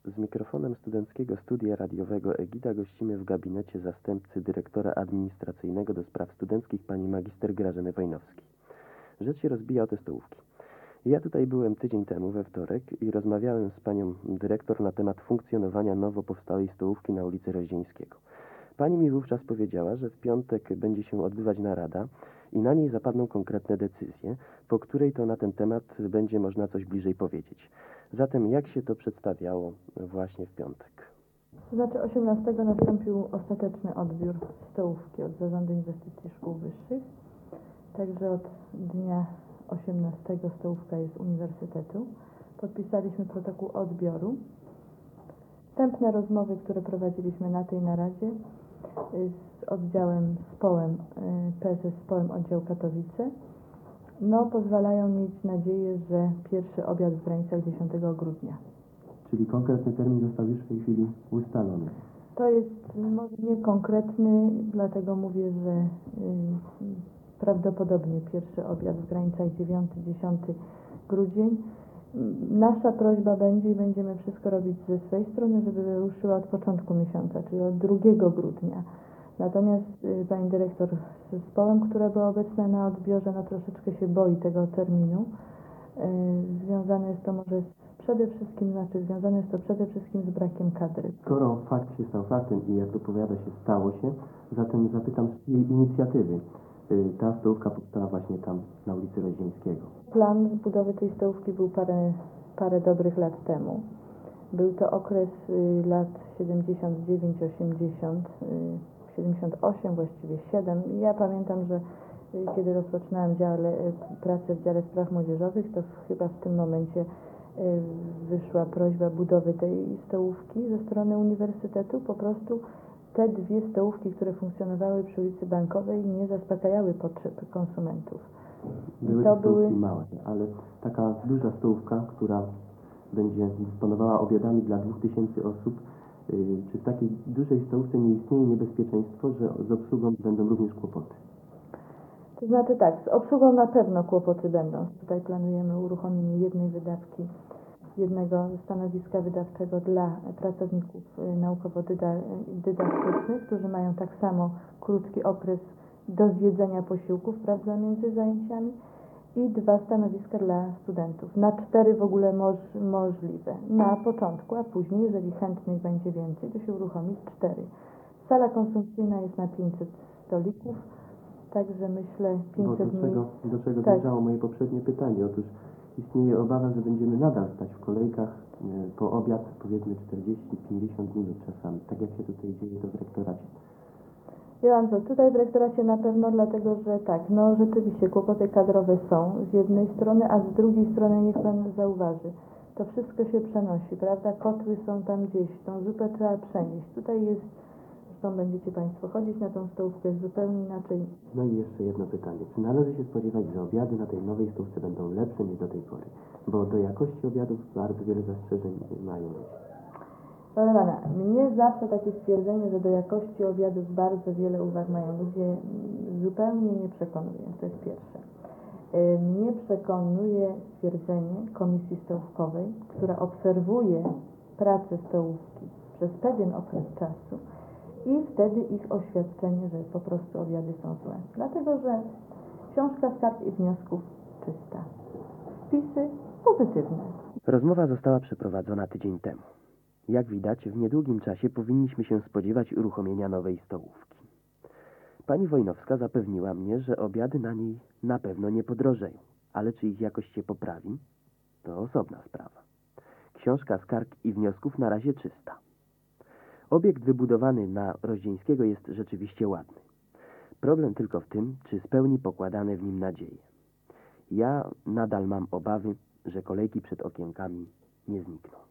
Z mikrofonem studenckiego studia radiowego Egida gościmy w gabinecie zastępcy dyrektora administracyjnego do spraw studenckich pani magister Grażyny Wojnowskiej. Rzecz się rozbija o te stołówki. Ja tutaj byłem tydzień temu we wtorek i rozmawiałem z panią dyrektor na temat funkcjonowania nowo powstałej stołówki na ulicy Roździńskiego. Pani mi wówczas powiedziała, że w piątek będzie się odbywać narada i na niej zapadną konkretne decyzje, po której to na ten temat będzie można coś bliżej powiedzieć. Zatem jak się to przedstawiało właśnie w piątek? To znaczy 18 nastąpił ostateczny odbiór stołówki od Zarządu Inwestycji Szkół Wyższych. Także od dnia 18 stołówka jest uniwersytetu. Podpisaliśmy protokół odbioru. Wstępne rozmowy, które prowadziliśmy na tej naradzie z oddziałem SPOłem, PSS SPOłem oddział Katowice, pozwalają mieć nadzieję, że pierwszy obiad w granicach 10 grudnia. Czyli konkretny termin został już w tej chwili ustalony. To jest może nie konkretny, dlatego mówię, że prawdopodobnie pierwszy obiad w granicach 9-10 grudzień. Nasza prośba będzie i będziemy wszystko robić ze swojej strony, żeby ruszyła od początku miesiąca, czyli od 2 grudnia. Natomiast pani dyrektor z SPOłem, która była obecna na odbiorze, troszeczkę się boi tego terminu. Związane jest to przede wszystkim z brakiem kadry. Skoro fakt się stał faktem i jak to powiada się stało się, zatem zapytam z jej inicjatywy. Ta stołówka powstała właśnie tam na ulicy Roździńskiego. Plan budowy tej stołówki był parę dobrych lat temu. Był to okres lat 79-80, 78 właściwie 7. Ja pamiętam, że kiedy rozpoczynałam pracę w dziale spraw młodzieżowych, to chyba w tym momencie wyszła prośba budowy tej stołówki ze strony uniwersytetu. Po prostu te dwie stołówki, które funkcjonowały przy ulicy Bankowej, nie zaspokajały potrzeb konsumentów. Były to stołówki małe, ale taka duża stołówka, która będzie dysponowała obiadami dla 2000 osób, czy w takiej dużej stołówce nie istnieje niebezpieczeństwo, że z obsługą będą również kłopoty? To znaczy tak, z obsługą na pewno kłopoty będą. Tutaj planujemy uruchomienie jednego stanowiska wydawczego dla pracowników naukowo-dydaktycznych, którzy mają tak samo krótki okres do zjedzenia posiłków, prawda, między zajęciami, i 2 stanowiska dla studentów. Na 4 w ogóle możliwe na początku, a później, jeżeli chętnych będzie więcej, to się uruchomi 4. Sala konsumpcyjna jest na 500 stolików, także myślę 500 do czego zmierzało moje poprzednie pytanie. Otóż istnieje obawa, że będziemy nadal stać w kolejkach po obiad, powiedzmy 40-50 minut czasami, tak jak się tutaj dzieje to w rektoracie. Wie pan co, tutaj w rektoracie na pewno, dlatego że tak, rzeczywiście kłopoty kadrowe są z jednej strony, a z drugiej strony niech pan zauważy, to wszystko się przenosi, prawda, kotły są tam gdzieś, tą zupę trzeba przenieść, tutaj jest, zresztą będziecie państwo chodzić na tą stołówkę, jest zupełnie inaczej. No i jeszcze jedno pytanie, czy należy się spodziewać, że obiady na tej nowej stołówce będą lepsze niż do tej pory? Bo do jakości obiadów bardzo wiele zastrzeżeń mają ludzie. Proszę pana, mnie zawsze takie stwierdzenie, że do jakości obiadów bardzo wiele uwag mają ludzie, zupełnie nie przekonuje. To jest pierwsze. Mnie przekonuje stwierdzenie komisji stołówkowej, która obserwuje pracę stołówki przez pewien okres czasu i wtedy ich oświadczenie, że po prostu obiady są złe. Dlatego, że książka skarg i wniosków czysta. Wpisy pozytywne. Rozmowa została przeprowadzona tydzień temu. Jak widać, w niedługim czasie powinniśmy się spodziewać uruchomienia nowej stołówki. Pani Wojnowska zapewniła mnie, że obiady na niej na pewno nie podrożeją, ale czy ich jakość się poprawi, to osobna sprawa. Książka skarg i wniosków na razie czysta. Obiekt wybudowany na Roździńskiego jest rzeczywiście ładny. Problem tylko w tym, czy spełni pokładane w nim nadzieje. Ja nadal mam obawy, że kolejki przed okienkami nie znikną.